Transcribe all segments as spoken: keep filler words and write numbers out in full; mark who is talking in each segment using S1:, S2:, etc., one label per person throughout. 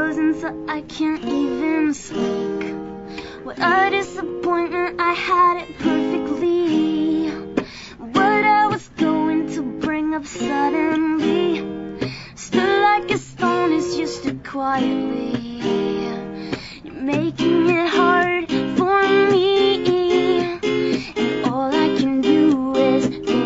S1: frozen so I can't even speak. What a disappointment, I had it perfectly. What I was going to bring up suddenly stood like a stone, is just too quietly. You're making it hard for me, and all I can do is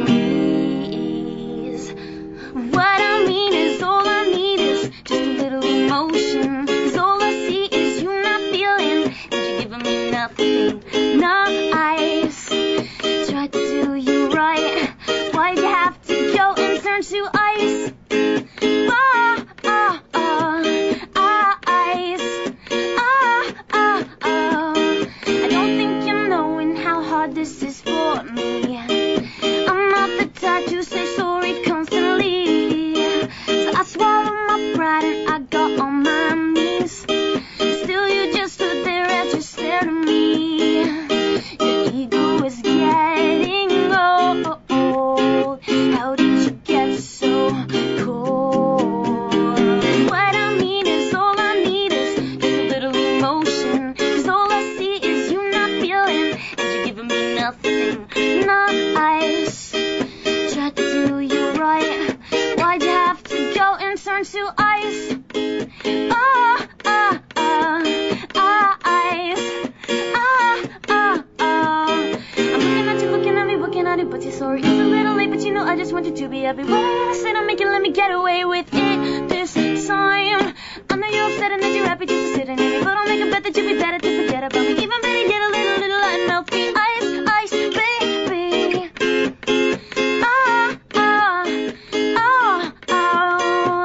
S1: freeze. What I mean is, all I need is just a little emotion, 'cause all I see is you not feeling, and you're giving me nothing, nice. Tried to do you right, why'd you have to go and turn to ice? Ah, ah, ah, ah, ice. Ah, ah, ah. I don't think you're knowing how hard this is for me. I'm not the type to say sorry constantly, so I swallow my pride and I got on my knees. Still you just stood there as you stared at me. Your ego is getting old. How did you get so cold? What I mean is, all I need is just a little emotion, 'cause all I see is you not feeling, and you're giving me nothing, nice. Tried to do you right, why'd you have to go and turn to ice? Ah, ah, ah, ah, ice. Ah, ah, ah. I'm looking at you, looking at me, looking at it, but you're sorry. It's a little late, but you know I just want you to be happy. What are you gonna say to make it, let me get away with it this time? I know you're upset and that you're happy just to sit in it, but I'll make a bet that you'll be better to forget about me. Even better, get a little, little and melt me. Ice, ice, baby. Ah, ah, ah, ah.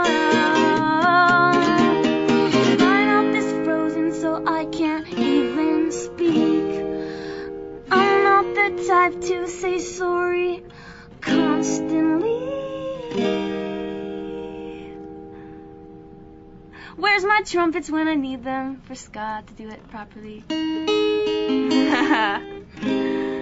S1: My mouth is frozen so I can't even speak. I'm not the type to say sorry constantly. Where's my trumpets when I need them for Scott to do it properly?